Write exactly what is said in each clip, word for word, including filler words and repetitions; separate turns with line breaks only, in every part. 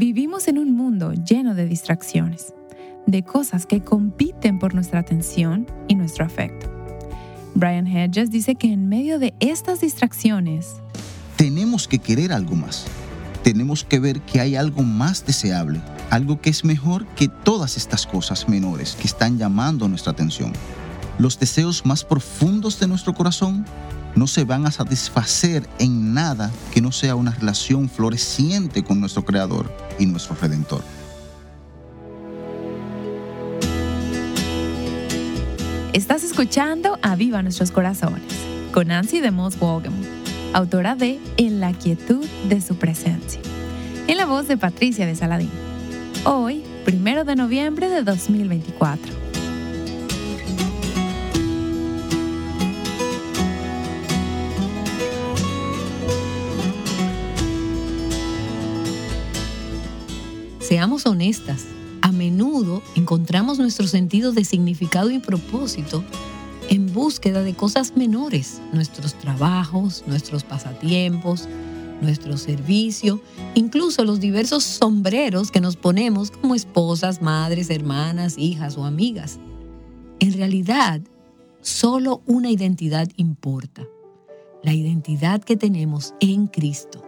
Vivimos en un mundo lleno de distracciones, de cosas que compiten por nuestra atención y nuestro afecto. Brian Hedges dice que en medio de estas distracciones,
tenemos que querer algo más. Tenemos que ver que hay algo más deseable, algo que es mejor que todas estas cosas menores que están llamando nuestra atención. Los deseos más profundos de nuestro corazón no se van a satisfacer en nada que no sea una relación floreciente con nuestro Creador y nuestro Redentor.
Estás escuchando Aviva Nuestros Corazones con Nancy DeMoss Wolgam, autora de En la quietud de su presencia, en la voz de Patricia de Saladín. Hoy, primero de noviembre de dos mil veinticuatro.
Seamos honestas, a menudo encontramos nuestro sentido de significado y propósito en búsqueda de cosas menores, nuestros trabajos, nuestros pasatiempos, nuestro servicio, incluso los diversos sombreros que nos ponemos como esposas, madres, hermanas, hijas o amigas. En realidad, solo una identidad importa, la identidad que tenemos en Cristo.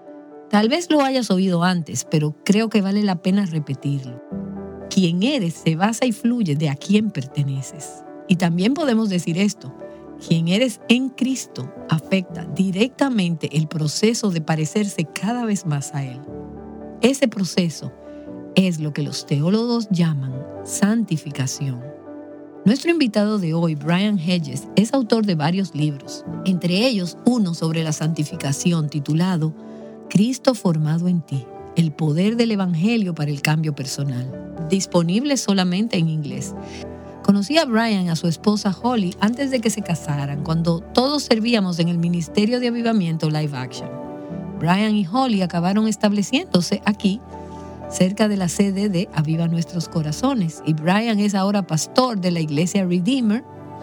Tal vez lo hayas oído antes, pero creo que vale la pena repetirlo. Quien eres se basa y fluye de a quién perteneces. Y también podemos decir esto: quien eres en Cristo afecta directamente el proceso de parecerse cada vez más a Él. Ese proceso es lo que los teólogos llaman santificación. Nuestro invitado de hoy, Brian Hedges, es autor de varios libros, entre ellos uno sobre la santificación titulado Cristo formado en ti, el poder del Evangelio para el cambio personal, disponible solamente en inglés. Conocí a Brian y a su esposa Holly antes de que se casaran, cuando todos servíamos en el Ministerio de Avivamiento Live Action. Brian y Holly acabaron estableciéndose aquí, cerca de la sede de Aviva Nuestros Corazones, y Brian es ahora pastor de la iglesia Redeemer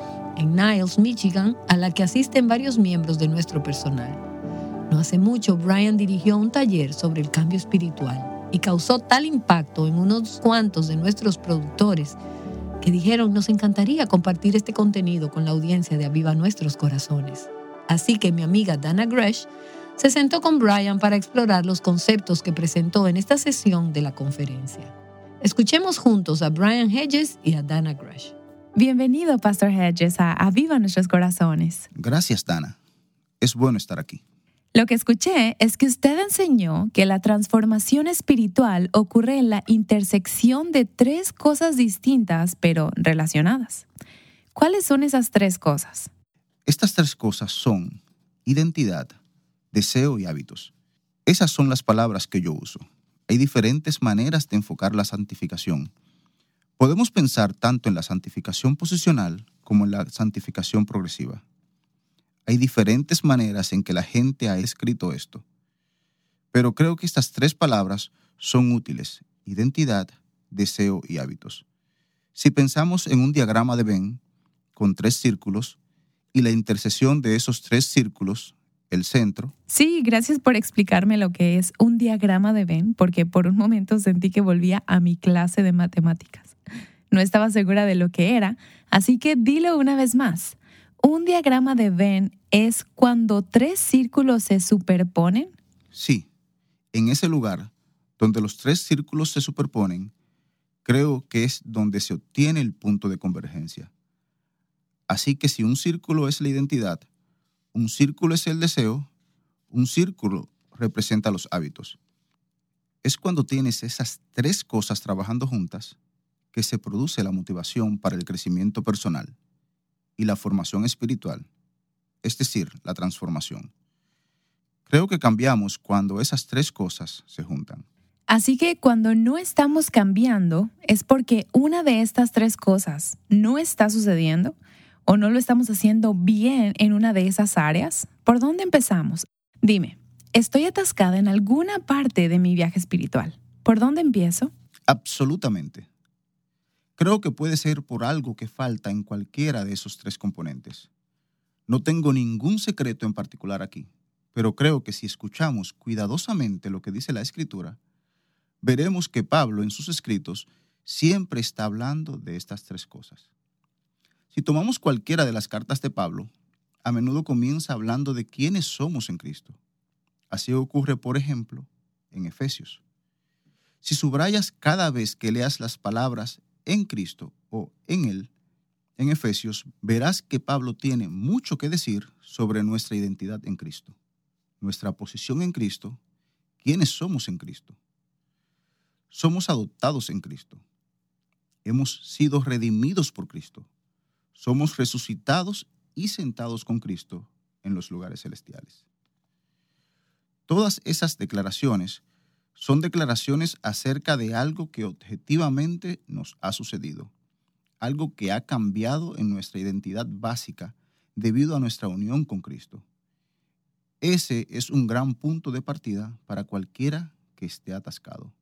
en Niles, Michigan, a la que asisten varios miembros de nuestro personal. No hace mucho, Brian dirigió un taller sobre el cambio espiritual y causó tal impacto en unos cuantos de nuestros productores que dijeron: nos encantaría compartir este contenido con la audiencia de Aviva Nuestros Corazones. Así que mi amiga Dana Gresh se sentó con Brian para explorar los conceptos que presentó en esta sesión de la conferencia. Escuchemos juntos a Brian Hedges y a Dana Gresh.
Bienvenido, Pastor Hedges, a Aviva Nuestros Corazones.
Gracias, Dana. Es bueno estar aquí.
Lo que escuché es que usted enseñó que la transformación espiritual ocurre en la intersección de tres cosas distintas, pero relacionadas. ¿Cuáles son esas tres cosas?
Estas tres cosas son identidad, deseo y hábitos. Esas son las palabras que yo uso. Hay diferentes maneras de enfocar la santificación. Podemos pensar tanto en la santificación posicional como en la santificación progresiva. Hay diferentes maneras en que la gente ha escrito esto. Pero creo que estas tres palabras son útiles: identidad, deseo y hábitos. Si pensamos en un diagrama de Venn con tres círculos y la intersección de esos tres círculos, el centro.
Sí, gracias por explicarme lo que es un diagrama de Venn, porque por un momento sentí que volvía a mi clase de matemáticas. No estaba segura de lo que era, así que dilo una vez más. ¿Un diagrama de Venn es cuando tres círculos se superponen?
Sí, en ese lugar donde los tres círculos se superponen, creo que es donde se obtiene el punto de convergencia. Así que si un círculo es la identidad, un círculo es el deseo, un círculo representa los hábitos. Es cuando tienes esas tres cosas trabajando juntas que se produce la motivación para el crecimiento personal y la formación espiritual, es decir, la transformación. Creo que cambiamos cuando esas tres cosas se juntan.
Así que cuando no estamos cambiando, ¿es porque una de estas tres cosas no está sucediendo o no lo estamos haciendo bien en una de esas áreas? ¿Por dónde empezamos? Dime, estoy atascada en alguna parte de mi viaje espiritual. ¿Por dónde empiezo?
Absolutamente. Creo que puede ser por algo que falta en cualquiera de esos tres componentes. No tengo ningún secreto en particular aquí, pero creo que si escuchamos cuidadosamente lo que dice la Escritura, veremos que Pablo en sus escritos siempre está hablando de estas tres cosas. Si tomamos cualquiera de las cartas de Pablo, a menudo comienza hablando de quiénes somos en Cristo. Así ocurre, por ejemplo, en Efesios. Si subrayas cada vez que leas las palabras en Cristo o en Él, en Efesios, verás que Pablo tiene mucho que decir sobre nuestra identidad en Cristo, nuestra posición en Cristo, quiénes somos en Cristo. Somos adoptados en Cristo. Hemos sido redimidos por Cristo. Somos resucitados y sentados con Cristo en los lugares celestiales. Todas esas declaraciones son declaraciones acerca de algo que objetivamente nos ha sucedido, algo que ha cambiado en nuestra identidad básica debido a nuestra unión con Cristo. Ese es un gran punto de partida para cualquiera que esté atascado.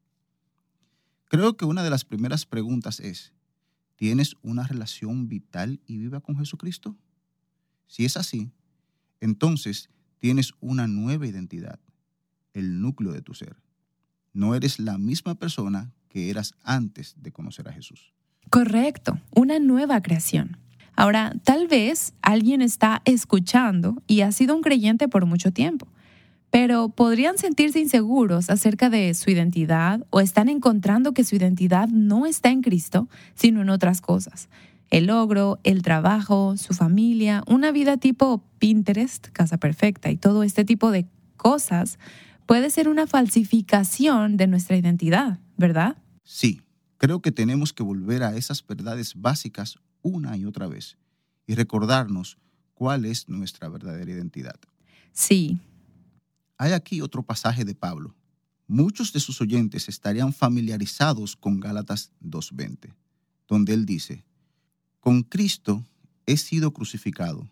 Creo que una de las primeras preguntas es, ¿tienes una relación vital y viva con Jesucristo? Si es así, entonces tienes una nueva identidad, el núcleo de tu ser. No eres la misma persona que eras antes de conocer a Jesús.
Correcto, una nueva creación. Ahora, tal vez alguien está escuchando y ha sido un creyente por mucho tiempo, pero podrían sentirse inseguros acerca de su identidad o están encontrando que su identidad no está en Cristo, sino en otras cosas. El logro, el trabajo, su familia, una vida tipo Pinterest, casa perfecta y todo este tipo de cosas puede ser una falsificación de nuestra identidad, ¿verdad?
Sí, creo que tenemos que volver a esas verdades básicas una y otra vez y recordarnos cuál es nuestra verdadera identidad.
Sí.
Hay aquí otro pasaje de Pablo. Muchos de sus oyentes estarían familiarizados con Gálatas dos veinte, donde él dice, «Con Cristo he sido crucificado,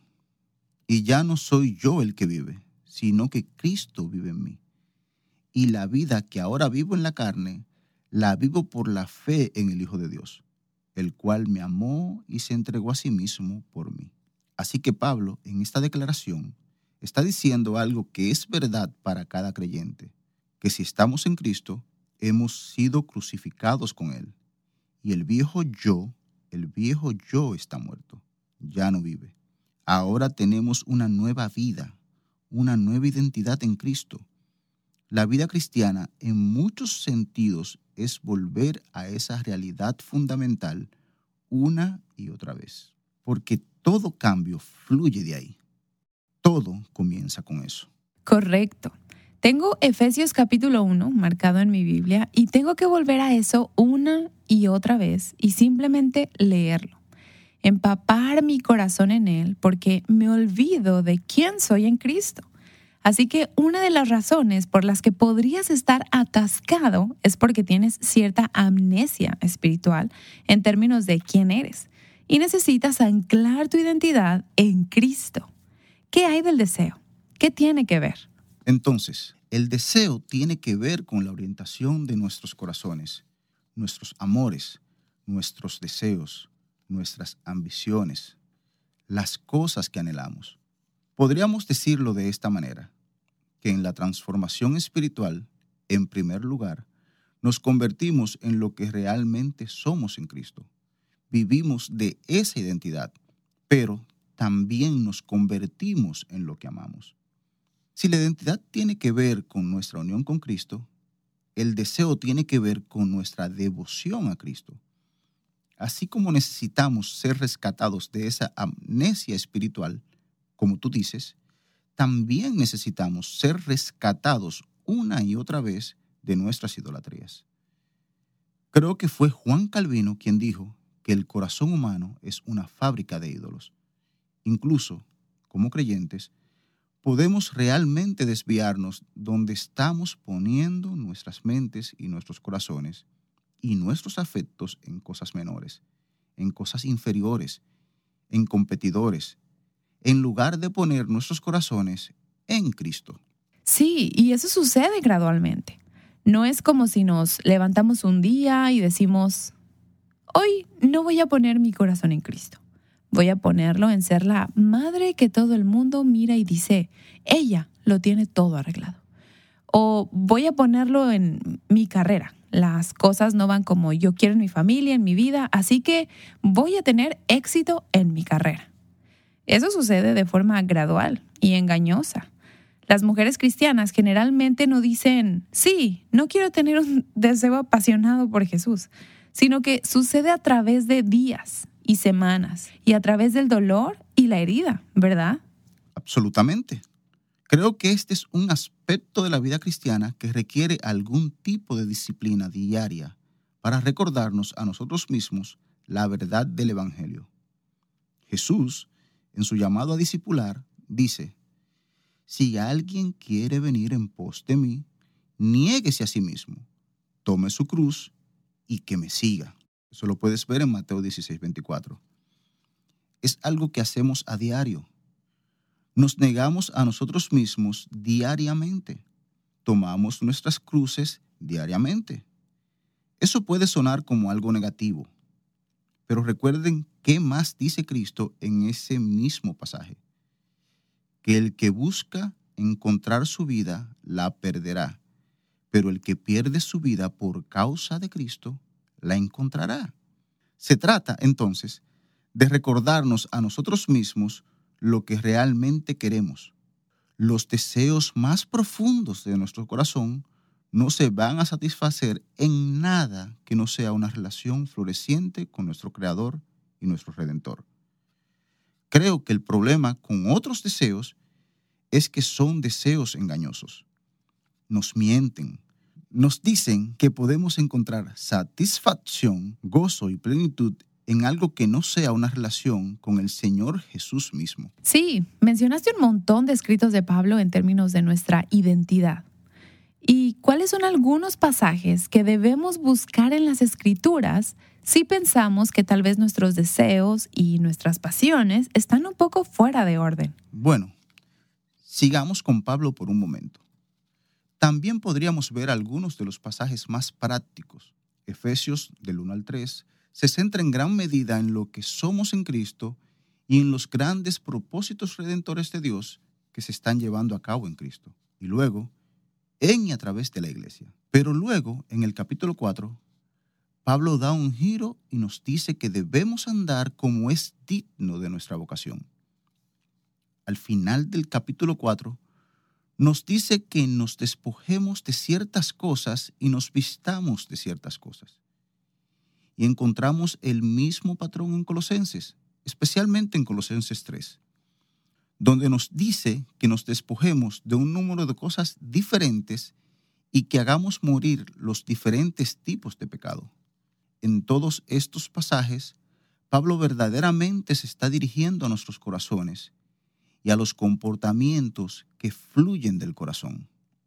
y ya no soy yo el que vive, sino que Cristo vive en mí. Y la vida que ahora vivo en la carne, la vivo por la fe en el Hijo de Dios, el cual me amó y se entregó a sí mismo por mí». Así que Pablo, en esta declaración, está diciendo algo que es verdad para cada creyente, que si estamos en Cristo, hemos sido crucificados con Él. Y el viejo yo, el viejo yo está muerto, ya no vive. Ahora tenemos una nueva vida, una nueva identidad en Cristo. La vida cristiana, en muchos sentidos, es volver a esa realidad fundamental una y otra vez. Porque todo cambio fluye de ahí. Todo comienza con eso.
Correcto. Tengo Efesios capítulo uno marcado en mi Biblia y tengo que volver a eso una y otra vez y simplemente leerlo. Empapar mi corazón en él porque me olvido de quién soy en Cristo. Así que una de las razones por las que podrías estar atascado es porque tienes cierta amnesia espiritual en términos de quién eres y necesitas anclar tu identidad en Cristo. ¿Qué hay del deseo? ¿Qué tiene que ver?
Entonces, el deseo tiene que ver con la orientación de nuestros corazones, nuestros amores, nuestros deseos, nuestras ambiciones, las cosas que anhelamos. Podríamos decirlo de esta manera, que en la transformación espiritual, en primer lugar, nos convertimos en lo que realmente somos en Cristo. Vivimos de esa identidad, pero también nos convertimos en lo que amamos. Si la identidad tiene que ver con nuestra unión con Cristo, el deseo tiene que ver con nuestra devoción a Cristo. Así como necesitamos ser rescatados de esa amnesia espiritual, como tú dices, también necesitamos ser rescatados una y otra vez de nuestras idolatrías. Creo que fue Juan Calvino quien dijo que el corazón humano es una fábrica de ídolos. Incluso, como creyentes, podemos realmente desviarnos donde estamos poniendo nuestras mentes y nuestros corazones y nuestros afectos en cosas menores, en cosas inferiores, en competidores, en lugar de poner nuestros corazones en Cristo.
Sí, y eso sucede gradualmente. No es como si nos levantamos un día y decimos, hoy no voy a poner mi corazón en Cristo. Voy a ponerlo en ser la madre que todo el mundo mira y dice, ella lo tiene todo arreglado. O voy a ponerlo en mi carrera, las cosas no van como yo quiero en mi familia, en mi vida, así que voy a tener éxito en mi carrera. Eso sucede de forma gradual y engañosa. Las mujeres cristianas generalmente no dicen, sí, no quiero tener un deseo apasionado por Jesús, sino que sucede a través de días y semanas y a través del dolor y la herida, ¿verdad?
Absolutamente. Creo que este es un aspecto de la vida cristiana que requiere algún tipo de disciplina diaria para recordarnos a nosotros mismos la verdad del Evangelio. Jesús, en su llamado a discipular, dice, si alguien quiere venir en pos de mí, niéguese a sí mismo, tome su cruz y que me siga. Eso lo puedes ver en Mateo dieciséis, veinticuatro. Es algo que hacemos a diario. Nos negamos a nosotros mismos diariamente. Tomamos nuestras cruces diariamente. Eso puede sonar como algo negativo, pero recuerden qué más dice Cristo en ese mismo pasaje. Que el que busca encontrar su vida la perderá, pero el que pierde su vida por causa de Cristo la encontrará. Se trata, entonces, de recordarnos a nosotros mismos lo que realmente queremos. Los deseos más profundos de nuestro corazón no se van a satisfacer en nada que no sea una relación floreciente con nuestro Creador y nuestro Redentor. Creo que el problema con otros deseos es que son deseos engañosos. Nos mienten. Nos dicen que podemos encontrar satisfacción, gozo y plenitud en algo que no sea una relación con el Señor Jesús mismo.
Sí, mencionaste un montón de escritos de Pablo en términos de nuestra identidad. ¿Y cuáles son algunos pasajes que debemos buscar en las Escrituras si pensamos que tal vez nuestros deseos y nuestras pasiones están un poco fuera de orden?
Bueno, sigamos con Pablo por un momento. También podríamos ver algunos de los pasajes más prácticos. Efesios del uno al tres se centra en gran medida en lo que somos en Cristo y en los grandes propósitos redentores de Dios que se están llevando a cabo en Cristo. Y luego, en y a través de la iglesia. Pero luego, en el capítulo cuatro, Pablo da un giro y nos dice que debemos andar como es digno de nuestra vocación. Al final del capítulo cuatro, nos dice que nos despojemos de ciertas cosas y nos vistamos de ciertas cosas. Y encontramos el mismo patrón en Colosenses, especialmente en Colosenses tres, donde nos dice que nos despojemos de un número de cosas diferentes y que hagamos morir los diferentes tipos de pecado. En todos estos pasajes, Pablo verdaderamente se está dirigiendo a nuestros corazones y a los comportamientos que fluyen del corazón.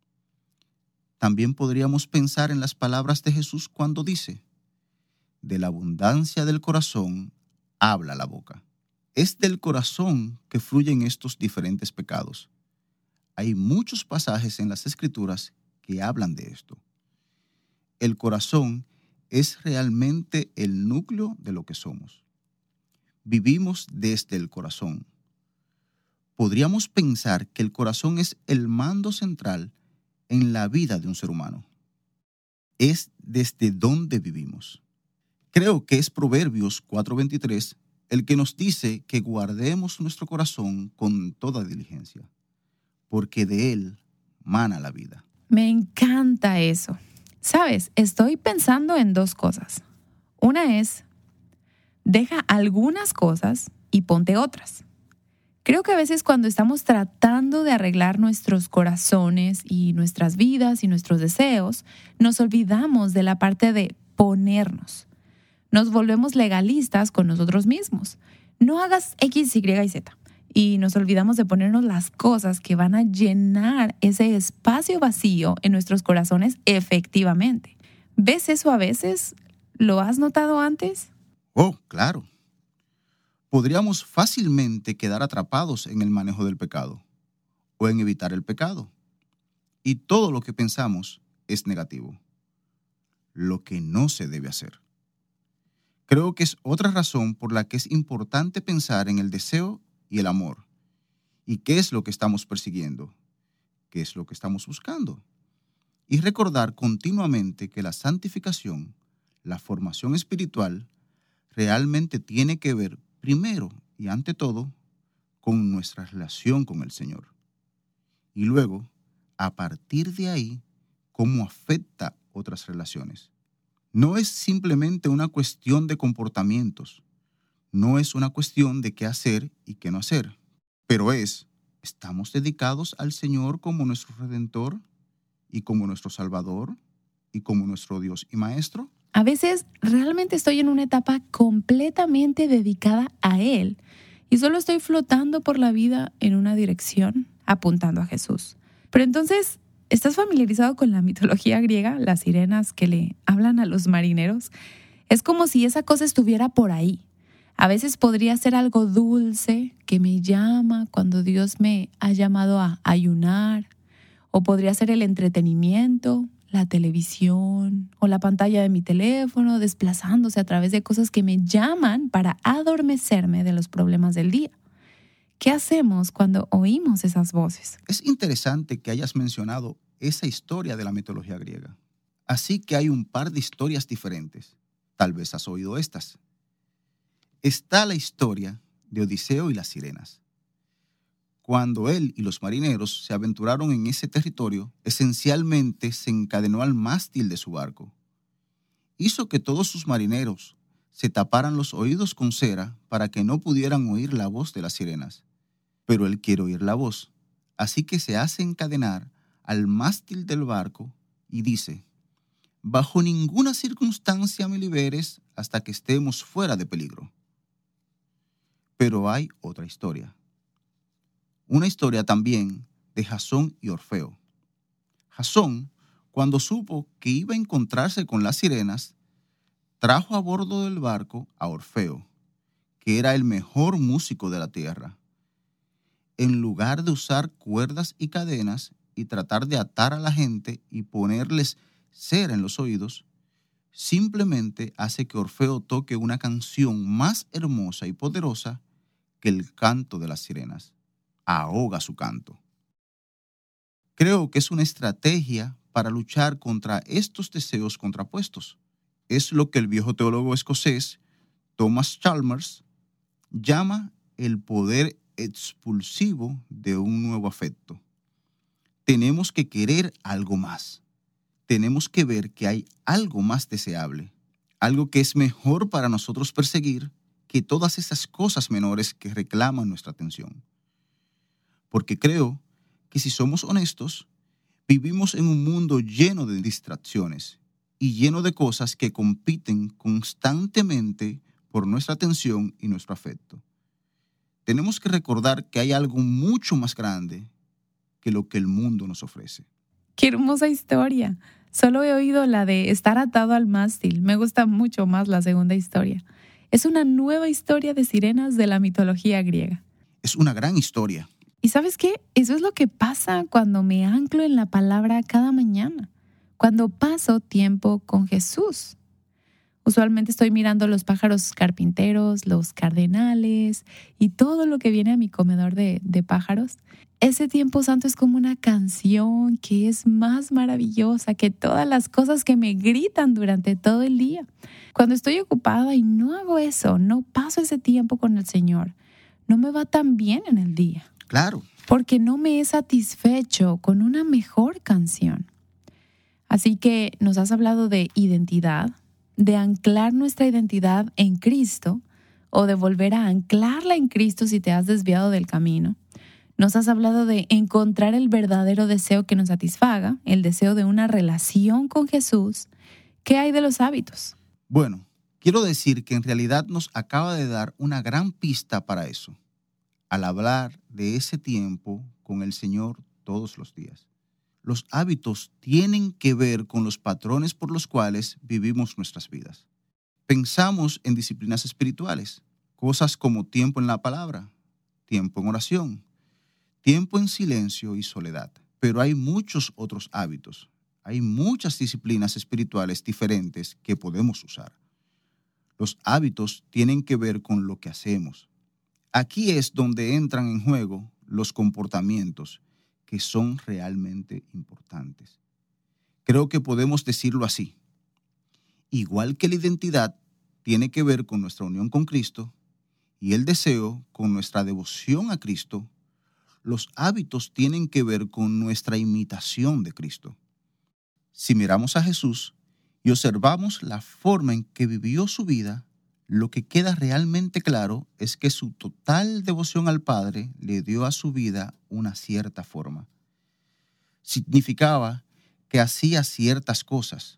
También podríamos pensar en las palabras de Jesús cuando dice, de la abundancia del corazón habla la boca. Es del corazón que fluyen estos diferentes pecados. Hay muchos pasajes en las Escrituras que hablan de esto. El corazón es realmente el núcleo de lo que somos. Vivimos desde el corazón. Podríamos pensar que el corazón es el mando central en la vida de un ser humano. Es desde donde vivimos. Creo que es Proverbios cuatro veintitrés el que nos dice que guardemos nuestro corazón con toda diligencia, porque de él mana la vida.
Me encanta eso. Sabes, estoy pensando en dos cosas. Una es, deja algunas cosas y ponte otras. Creo que a veces cuando estamos tratando de arreglar nuestros corazones y nuestras vidas y nuestros deseos, nos olvidamos de la parte de ponernos. Nos volvemos legalistas con nosotros mismos. No hagas X, Y y Z. Y nos olvidamos de ponernos las cosas que van a llenar ese espacio vacío en nuestros corazones efectivamente. ¿Ves eso a veces? ¿Lo has notado antes?
Oh, claro. Podríamos fácilmente quedar atrapados en el manejo del pecado o en evitar el pecado. Y todo lo que pensamos es negativo. Lo que no se debe hacer. Creo que es otra razón por la que es importante pensar en el deseo y el amor. ¿Y qué es lo que estamos persiguiendo? ¿Qué es lo que estamos buscando? y recordar continuamente que la santificación, la formación espiritual, realmente tiene que ver primero y ante todo con nuestra relación con el Señor. Y luego, a partir de ahí, cómo afecta otras relaciones. No es simplemente una cuestión de comportamientos, no es una cuestión de qué hacer y qué no hacer, pero es, ¿estamos dedicados al Señor como nuestro Redentor y como nuestro Salvador y como nuestro Dios y Maestro?
A veces realmente estoy en una etapa completamente dedicada a Él y solo estoy flotando por la vida en una dirección, apuntando a Jesús. Pero entonces, ¿estás familiarizado con la mitología griega? Las sirenas que le hablan a los marineros. Es como si esa cosa estuviera por ahí. A veces podría ser algo dulce que me llama cuando Dios me ha llamado a ayunar, o podría ser el entretenimiento, la televisión o la pantalla de mi teléfono desplazándose a través de cosas que me llaman para adormecerme de los problemas del día. ¿Qué hacemos cuando oímos esas voces?
Es interesante que hayas mencionado esa historia de la mitología griega. Así que hay un par de historias diferentes. Tal vez has oído estas. Está la historia de Odiseo y las sirenas. Cuando él y los marineros se aventuraron en ese territorio, esencialmente se encadenó al mástil de su barco. Hizo que todos sus marineros se taparan los oídos con cera para que no pudieran oír la voz de las sirenas. Pero él quiere oír la voz, así que se hace encadenar al mástil del barco y dice: «Bajo ninguna circunstancia me liberes hasta que estemos fuera de peligro». Pero hay otra historia. Una historia también de Jasón y Orfeo. Jasón, cuando supo que iba a encontrarse con las sirenas, trajo a bordo del barco a Orfeo, que era el mejor músico de la tierra. En lugar de usar cuerdas y cadenas y tratar de atar a la gente y ponerles cera en los oídos, simplemente hace que Orfeo toque una canción más hermosa y poderosa que el canto de las sirenas. Ahoga su canto. Creo que es una estrategia para luchar contra estos deseos contrapuestos. Es lo que el viejo teólogo escocés Thomas Chalmers llama el poder expulsivo de un nuevo afecto. Tenemos que querer algo más. Tenemos que ver que hay algo más deseable, algo que es mejor para nosotros perseguir que todas esas cosas menores que reclaman nuestra atención. Porque creo que si somos honestos, vivimos en un mundo lleno de distracciones y lleno de cosas que compiten constantemente por nuestra atención y nuestro afecto. Tenemos que recordar que hay algo mucho más grande que lo que el mundo nos ofrece.
¡Qué hermosa historia! Solo he oído la de estar atado al mástil. Me gusta mucho más la segunda historia. Es una nueva historia de sirenas de la mitología griega.
Es una gran historia.
¿Y sabes qué? Eso es lo que pasa cuando me anclo en la palabra cada mañana, cuando paso tiempo con Jesús. Usualmente estoy mirando los pájaros carpinteros, los cardenales y todo lo que viene a mi comedor de, de pájaros. Ese tiempo santo es como una canción que es más maravillosa que todas las cosas que me gritan durante todo el día. Cuando estoy ocupada y no hago eso, no paso ese tiempo con el Señor, no me va tan bien en el día.
Claro.
Porque no me he satisfecho con una mejor canción. Así que nos has hablado de identidad, de anclar nuestra identidad en Cristo o de volver a anclarla en Cristo si te has desviado del camino. Nos has hablado de encontrar el verdadero deseo que nos satisfaga, el deseo de una relación con Jesús. ¿Qué hay de los hábitos?
Bueno, quiero decir que en realidad nos acaba de dar una gran pista para eso, al hablar de ese tiempo con el Señor todos los días. Los hábitos tienen que ver con los patrones por los cuales vivimos nuestras vidas. Pensamos en disciplinas espirituales, cosas como tiempo en la palabra, tiempo en oración, tiempo en silencio y soledad. Pero hay muchos otros hábitos, hay muchas disciplinas espirituales diferentes que podemos usar. Los hábitos tienen que ver con lo que hacemos. Aquí es donde entran en juego los comportamientos que son realmente importantes. Creo que podemos decirlo así. Igual que la identidad tiene que ver con nuestra unión con Cristo y el deseo con nuestra devoción a Cristo, los hábitos tienen que ver con nuestra imitación de Cristo. Si miramos a Jesús y observamos la forma en que vivió su vida, lo que queda realmente claro es que su total devoción al Padre le dio a su vida una cierta forma. Significaba que hacía ciertas cosas.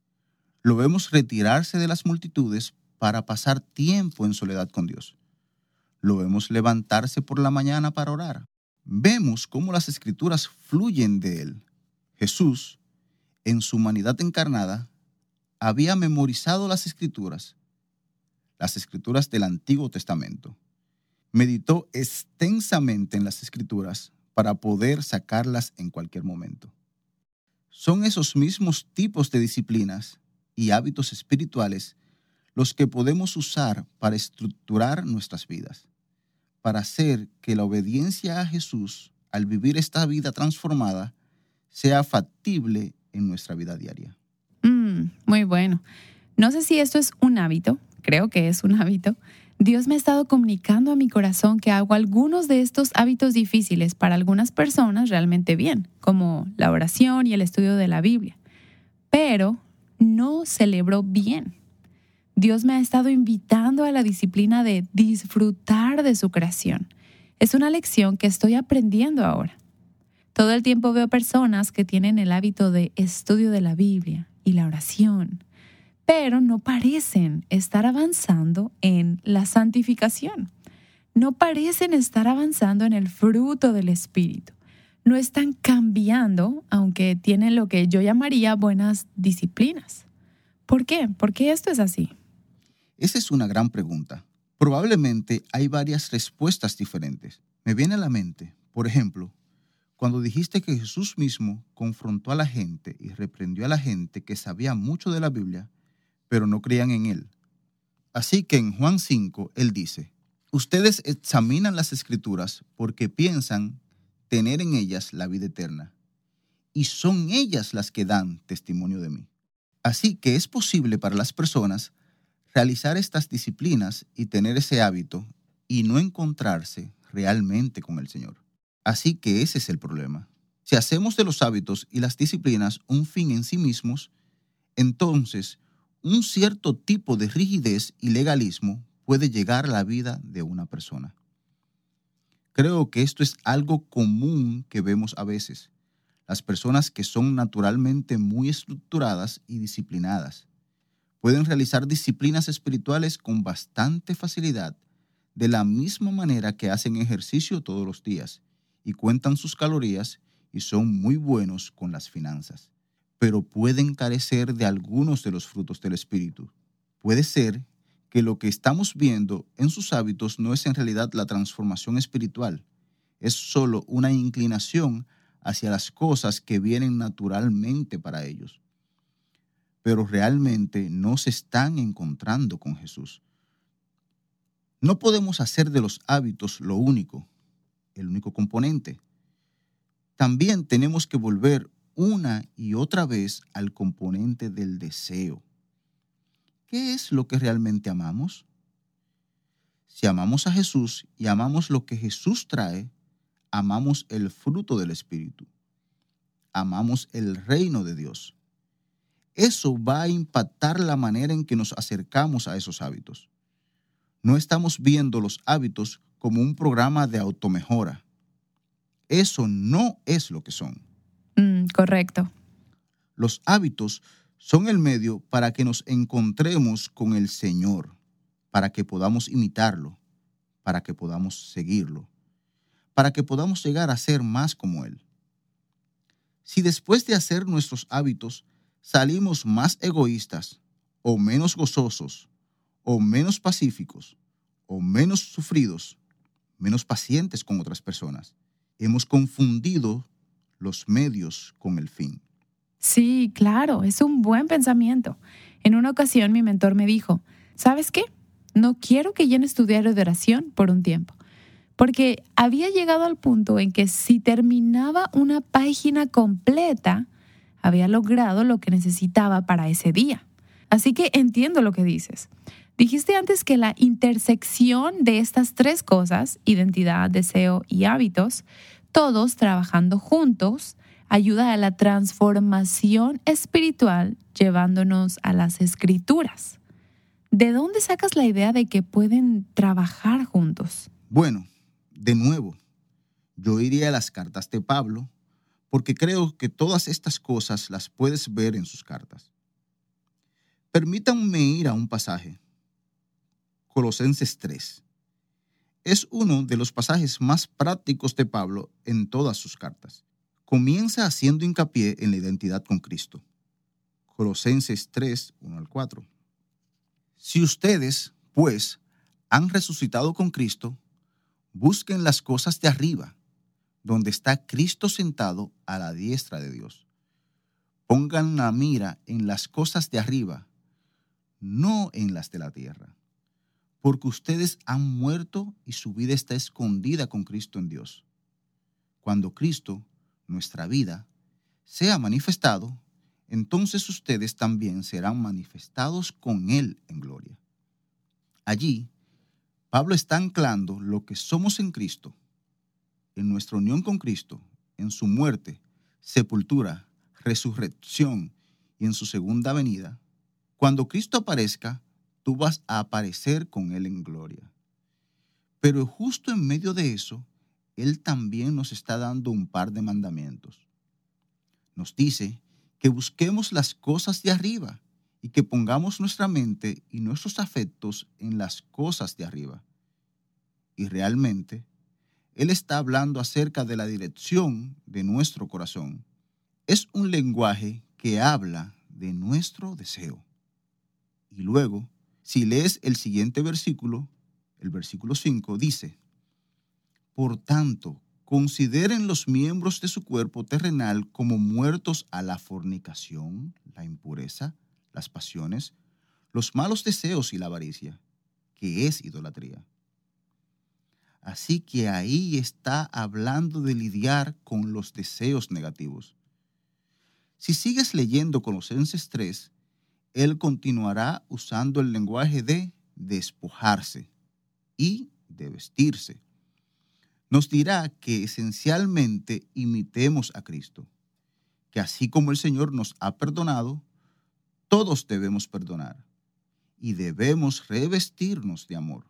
Lo vemos retirarse de las multitudes para pasar tiempo en soledad con Dios. Lo vemos levantarse por la mañana para orar. Vemos cómo las Escrituras fluyen de él. Jesús, en su humanidad encarnada, había memorizado las Escrituras, las Escrituras del Antiguo Testamento. Meditó extensamente en las Escrituras para poder sacarlas en cualquier momento. Son esos mismos tipos de disciplinas y hábitos espirituales los que podemos usar para estructurar nuestras vidas, para hacer que la obediencia a Jesús al vivir esta vida transformada sea factible en nuestra vida diaria.
Mm, muy bueno. No sé si esto es un hábito, creo que es un hábito. Dios me ha estado comunicando a mi corazón que hago algunos de estos hábitos difíciles para algunas personas realmente bien, como la oración y el estudio de la Biblia. Pero no celebro bien. Dios me ha estado invitando a la disciplina de disfrutar de su creación. Es una lección que estoy aprendiendo ahora. Todo el tiempo veo personas que tienen el hábito de estudio de la Biblia y la oración, pero no parecen estar avanzando en la santificación. No parecen estar avanzando en el fruto del Espíritu. No están cambiando, aunque tienen lo que yo llamaría buenas disciplinas. ¿Por qué? ¿Por qué esto es así?
Esa es una gran pregunta. Probablemente hay varias respuestas diferentes. Me viene a la mente, por ejemplo, cuando dijiste que Jesús mismo confrontó a la gente y reprendió a la gente que sabía mucho de la Biblia, pero no creían en él. Así que en Juan cinco, él dice, ustedes examinan las Escrituras porque piensan tener en ellas la vida eterna, y son ellas las que dan testimonio de mí. Así que es posible para las personas realizar estas disciplinas y tener ese hábito y no encontrarse realmente con el Señor. Así que ese es el problema. Si hacemos de los hábitos y las disciplinas un fin en sí mismos, entonces un cierto tipo de rigidez y legalismo puede llegar a la vida de una persona. Creo que esto es algo común que vemos a veces. Las personas que son naturalmente muy estructuradas y disciplinadas pueden realizar disciplinas espirituales con bastante facilidad, de la misma manera que hacen ejercicio todos los días y cuentan sus calorías y son muy buenos con las finanzas, pero pueden carecer de algunos de los frutos del Espíritu. Puede ser que lo que estamos viendo en sus hábitos no es en realidad la transformación espiritual, es solo una inclinación hacia las cosas que vienen naturalmente para ellos, pero realmente no se están encontrando con Jesús. No podemos hacer de los hábitos lo único, el único componente. También tenemos que volver una y otra vez al componente del deseo. ¿Qué es lo que realmente amamos? Si amamos a Jesús y amamos lo que Jesús trae, amamos el fruto del Espíritu. Amamos el reino de Dios. Eso va a impactar la manera en que nos acercamos a esos hábitos. No estamos viendo los hábitos como un programa de automejora. Eso no es lo que son.
Mm, correcto.
Los hábitos son el medio para que nos encontremos con el Señor, para que podamos imitarlo, para que podamos seguirlo, para que podamos llegar a ser más como Él. Si después de hacer nuestros hábitos salimos más egoístas, o menos gozosos, o menos pacíficos, o menos sufridos, menos pacientes con otras personas, hemos confundido los medios con el fin.
Sí, claro, es un buen pensamiento. En una ocasión mi mentor me dijo, ¿sabes qué? No quiero que llenes tu diario de oración por un tiempo, porque había llegado al punto en que si terminaba una página completa, había logrado lo que necesitaba para ese día. Así que entiendo lo que dices. Dijiste antes que la intersección de estas tres cosas, identidad, deseo y hábitos, todos trabajando juntos, ayuda a la transformación espiritual llevándonos a las escrituras. ¿De dónde sacas la idea de que pueden trabajar juntos?
Bueno, de nuevo, yo iría a las cartas de Pablo porque creo que todas estas cosas las puedes ver en sus cartas. Permítanme ir a un pasaje. Colosenses tres. Es uno de los pasajes más prácticos de Pablo en todas sus cartas. Comienza haciendo hincapié en la identidad con Cristo. Colosenses tres, uno al cuatro. Si ustedes, pues, han resucitado con Cristo, busquen las cosas de arriba, donde está Cristo sentado a la diestra de Dios. Pongan la mira en las cosas de arriba, no en las de la tierra, porque ustedes han muerto y su vida está escondida con Cristo en Dios. Cuando Cristo, nuestra vida, sea manifestado, entonces ustedes también serán manifestados con Él en gloria. Allí, Pablo está anclando lo que somos en Cristo, en nuestra unión con Cristo, en su muerte, sepultura, resurrección y en su segunda venida. Cuando Cristo aparezca, tú vas a aparecer con Él en gloria. Pero justo en medio de eso, Él también nos está dando un par de mandamientos. Nos dice que busquemos las cosas de arriba y que pongamos nuestra mente y nuestros afectos en las cosas de arriba. Y realmente, Él está hablando acerca de la dirección de nuestro corazón. Es un lenguaje que habla de nuestro deseo. Y luego, si lees el siguiente versículo, el versículo cinco, dice: Por tanto, consideren los miembros de su cuerpo terrenal como muertos a la fornicación, la impureza, las pasiones, los malos deseos y la avaricia, que es idolatría. Así que ahí está hablando de lidiar con los deseos negativos. Si sigues leyendo Colosenses tres, él continuará usando el lenguaje de despojarse y de vestirse. Nos dirá que esencialmente imitemos a Cristo, que así como el Señor nos ha perdonado, todos debemos perdonar y debemos revestirnos de amor.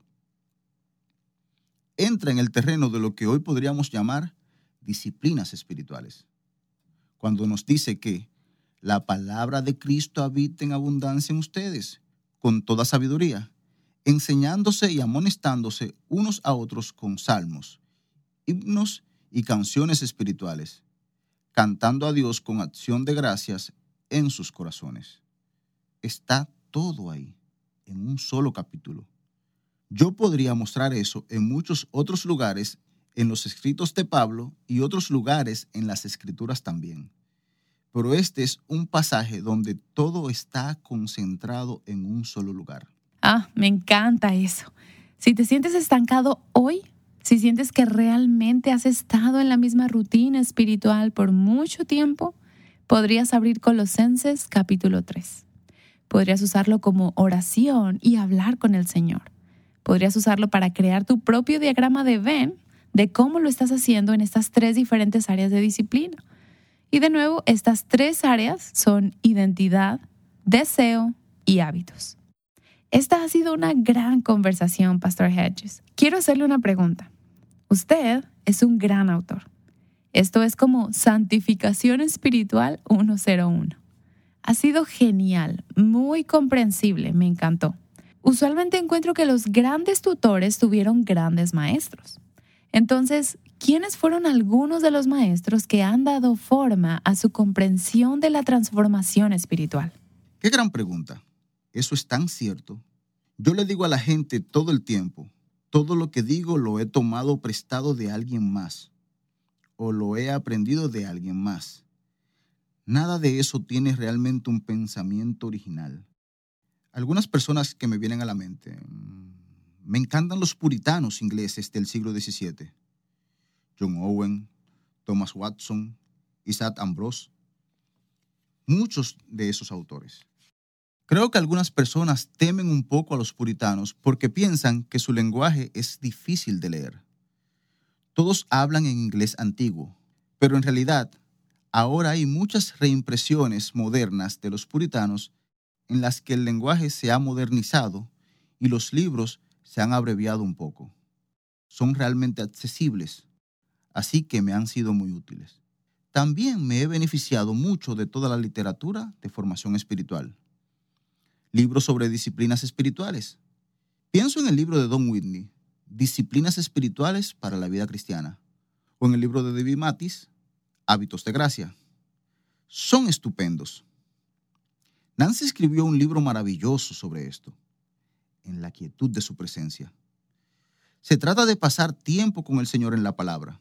Entra en el terreno de lo que hoy podríamos llamar disciplinas espirituales, cuando nos dice que la palabra de Cristo habita en abundancia en ustedes, con toda sabiduría, enseñándose y amonestándose unos a otros con salmos, himnos y canciones espirituales, cantando a Dios con acción de gracias en sus corazones. Está todo ahí, en un solo capítulo. Yo podría mostrar eso en muchos otros lugares, en los escritos de Pablo y otros lugares en las escrituras también. Pero este es un pasaje donde todo está concentrado en un solo lugar.
Ah, me encanta eso. Si te sientes estancado hoy, si sientes que realmente has estado en la misma rutina espiritual por mucho tiempo, podrías abrir Colosenses capítulo tres. Podrías usarlo como oración y hablar con el Señor. Podrías usarlo para crear tu propio diagrama de Venn de cómo lo estás haciendo en estas tres diferentes áreas de disciplina. Y de nuevo, estas tres áreas son identidad, deseo y hábitos. Esta ha sido una gran conversación, Pastor Hedges. Quiero hacerle una pregunta. Usted es un gran autor. Esto es como Santificación Espiritual ciento uno. Ha sido genial, muy comprensible, me encantó. Usualmente encuentro que los grandes tutores tuvieron grandes maestros. Entonces, ¿quiénes fueron algunos de los maestros que han dado forma a su comprensión de la transformación espiritual?
¡Qué gran pregunta! Eso es tan cierto. Yo le digo a la gente todo el tiempo, todo lo que digo lo he tomado prestado de alguien más o lo he aprendido de alguien más. Nada de eso tiene realmente un pensamiento original. Algunas personas que me vienen a la mente, me encantan los puritanos ingleses del siglo diecisiete. John Owen, Thomas Watson, Isaac Ambrose. muchos de esos autores. Creo que algunas personas temen un poco a los puritanos porque piensan que su lenguaje es difícil de leer. Todos hablan en inglés antiguo, pero en realidad ahora hay muchas reimpresiones modernas de los puritanos en las que el lenguaje se ha modernizado y los libros se han abreviado un poco. Son realmente accesibles, así que me han sido muy útiles. También me he beneficiado mucho de toda la literatura de formación espiritual. Libros sobre disciplinas espirituales. Pienso en el libro de Don Whitney, Disciplinas espirituales para la vida cristiana, o en el libro de David Mathis, Hábitos de gracia. Son estupendos. Nancy escribió un libro maravilloso sobre esto, En la quietud de su presencia. Se trata de pasar tiempo con el Señor en la palabra.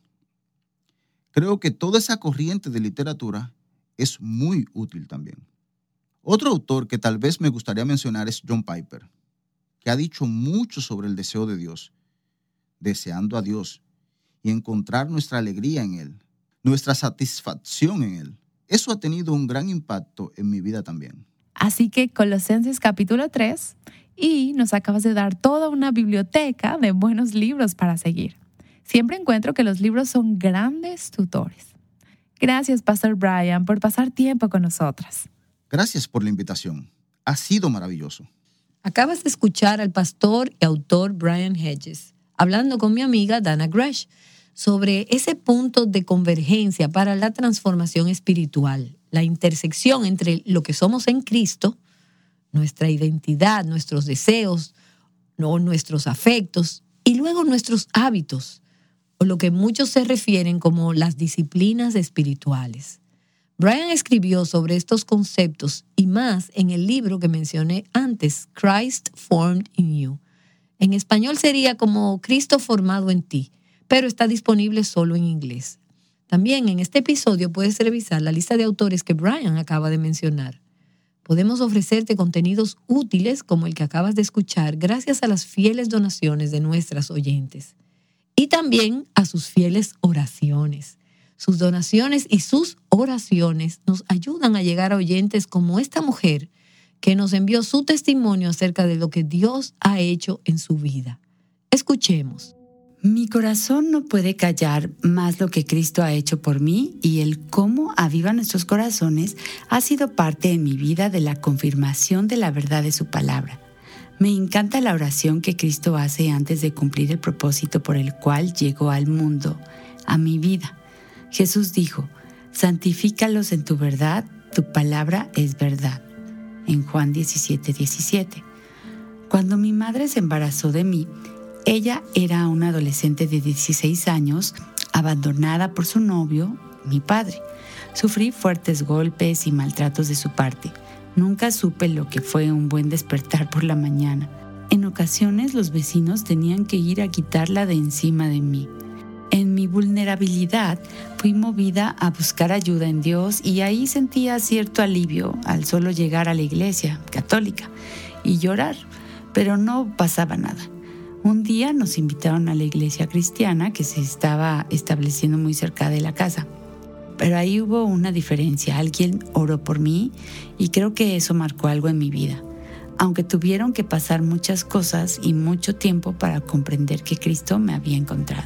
Creo que toda esa corriente de literatura es muy útil también. Otro autor que tal vez me gustaría mencionar es John Piper, que ha dicho mucho sobre el deseo de Dios, deseando a Dios y encontrar nuestra alegría en Él, nuestra satisfacción en Él. Eso ha tenido un gran impacto en mi vida también.
Así que Colosenses capítulo tres, y nos acabas de dar toda una biblioteca de buenos libros para seguir. Siempre encuentro que los libros son grandes tutores. Gracias, Pastor Brian, por pasar tiempo con nosotras.
Gracias por la invitación. Ha sido maravilloso.
Acabas de escuchar al pastor y autor Brian Hedges hablando con mi amiga Dana Gresh sobre ese punto de convergencia para la transformación espiritual, la intersección entre lo que somos en Cristo, nuestra identidad, nuestros deseos, no, nuestros afectos y luego nuestros hábitos, o lo que muchos se refieren como las disciplinas espirituales. Brian escribió sobre estos conceptos y más en el libro que mencioné antes, Christ Formed in You. En español sería como Cristo formado en ti, pero está disponible solo en inglés. También en este episodio puedes revisar la lista de autores que Brian acaba de mencionar. Podemos ofrecerte contenidos útiles como el que acabas de escuchar gracias a las fieles donaciones de nuestras oyentes y también a sus fieles oraciones. Sus donaciones y sus oraciones nos ayudan a llegar a oyentes como esta mujer que nos envió su testimonio acerca de lo que Dios ha hecho en su vida. Escuchemos.
Mi corazón no puede callar más lo que Cristo ha hecho por mí, y el cómo aviva nuestros corazones ha sido parte en mi vida de la confirmación de la verdad de su palabra. Me encanta la oración que Cristo hace antes de cumplir el propósito por el cual llegó al mundo, a mi vida. Jesús dijo: santifícalos en tu verdad, tu palabra es verdad. En Juan diecisiete, diecisiete. Cuando mi madre se embarazó de mí, ella era una adolescente de dieciséis años, abandonada por su novio, mi padre. Sufrí fuertes golpes y maltratos de su parte. Nunca supe lo que fue un buen despertar por la mañana. En ocasiones los vecinos tenían que ir a quitarla de encima de mí. En mi vulnerabilidad fui movida a buscar ayuda en Dios, y ahí sentía cierto alivio al solo llegar a la iglesia católica y llorar, pero no pasaba nada. Un día nos invitaron a la iglesia cristiana que se estaba estableciendo muy cerca de la casa. Pero ahí hubo una diferencia. Alguien oró por mí y creo que eso marcó algo en mi vida. Aunque tuvieron que pasar muchas cosas y mucho tiempo para comprender que Cristo me había encontrado.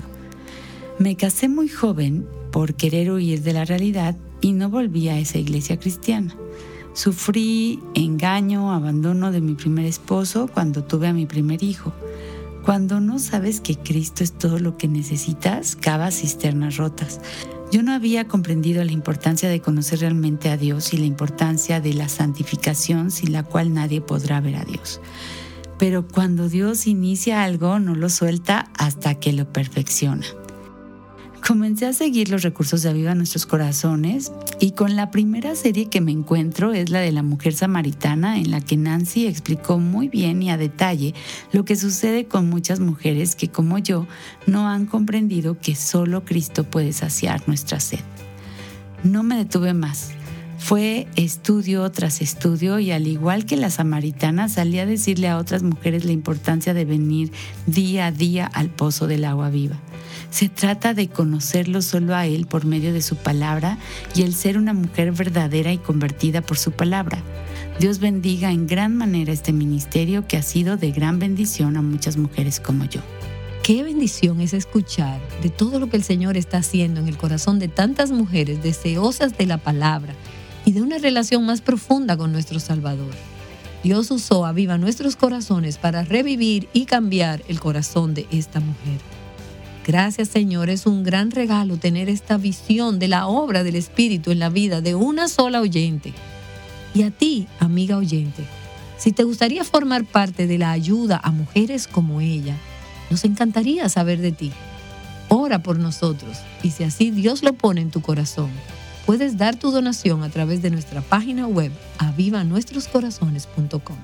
Me casé muy joven por querer huir de la realidad y no volví a esa iglesia cristiana. Sufrí engaño, abandono de mi primer esposo cuando tuve a mi primer hijo. Cuando no sabes que Cristo es todo lo que necesitas, cavas cisternas rotas. Yo no había comprendido la importancia de conocer realmente a Dios y la importancia de la santificación sin la cual nadie podrá ver a Dios. Pero cuando Dios inicia algo, no lo suelta hasta que lo perfecciona. Comencé a seguir los recursos de Aviva Nuestros Corazones, y con la primera serie que me encuentro es la de la mujer samaritana, en la que Nancy explicó muy bien y a detalle lo que sucede con muchas mujeres que, como yo, no han comprendido que solo Cristo puede saciar nuestra sed. No me detuve más. Fue estudio tras estudio y al igual que la samaritana salía a decirle a otras mujeres la importancia de venir día a día al pozo del agua viva. Se trata de conocerlo solo a Él por medio de su palabra y el ser una mujer verdadera y convertida por su palabra. Dios bendiga en gran manera este ministerio que ha sido de gran bendición a muchas mujeres como yo.
Qué bendición es escuchar de todo lo que el Señor está haciendo en el corazón de tantas mujeres deseosas de la palabra y de una relación más profunda con nuestro Salvador. Dios usó Aviva Nuestros Corazones para revivir y cambiar el corazón de esta mujer. Gracias, Señor, es un gran regalo tener esta visión de la obra del Espíritu en la vida de una sola oyente. Y a ti, amiga oyente, si te gustaría formar parte de la ayuda a mujeres como ella, nos encantaría saber de ti. Ora por nosotros y si así Dios lo pone en tu corazón, puedes dar tu donación a través de nuestra página web aviva nuestros corazones punto com.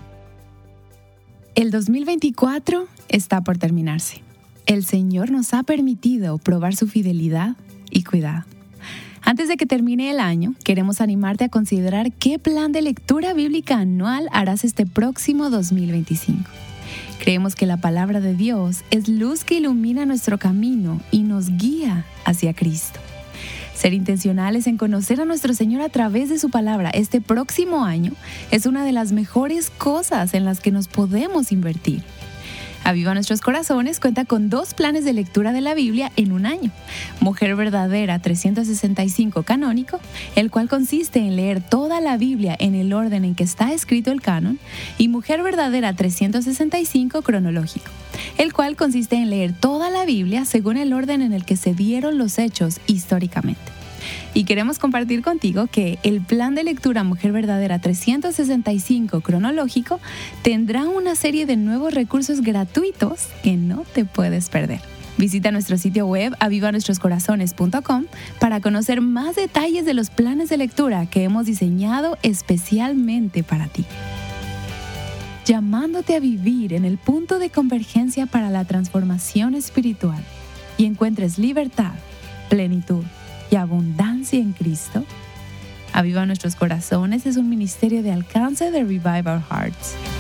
El dos mil veinticuatro está por terminarse. El Señor nos ha permitido probar su fidelidad y cuidado. Antes de que termine el año, queremos animarte a considerar qué plan de lectura bíblica anual harás este próximo dos mil veinticinco. Creemos que la palabra de Dios es luz que ilumina nuestro camino y nos guía hacia Cristo. Ser intencionales en conocer a nuestro Señor a través de su palabra este próximo año es una de las mejores cosas en las que nos podemos invertir. Aviva Nuestros Corazones cuenta con dos planes de lectura de la Biblia en un año. Mujer Verdadera trescientos sesenta y cinco canónico, el cual consiste en leer toda la Biblia en el orden en que está escrito el canon, y Mujer Verdadera trescientos sesenta y cinco cronológico, el cual consiste en leer toda la Biblia según el orden en el que se dieron los hechos históricamente. Y queremos compartir contigo que el plan de lectura Mujer Verdadera trescientos sesenta y cinco cronológico tendrá una serie de nuevos recursos gratuitos que no te puedes perder. Visita nuestro sitio web aviva nuestros corazones punto com para conocer más detalles de los planes de lectura que hemos diseñado especialmente para ti. Llamándote a vivir en el punto de convergencia para la transformación espiritual y encuentres libertad, plenitud y abundancia en Cristo. Aviva Nuestros Corazones es un ministerio de alcance de Revive Our Hearts.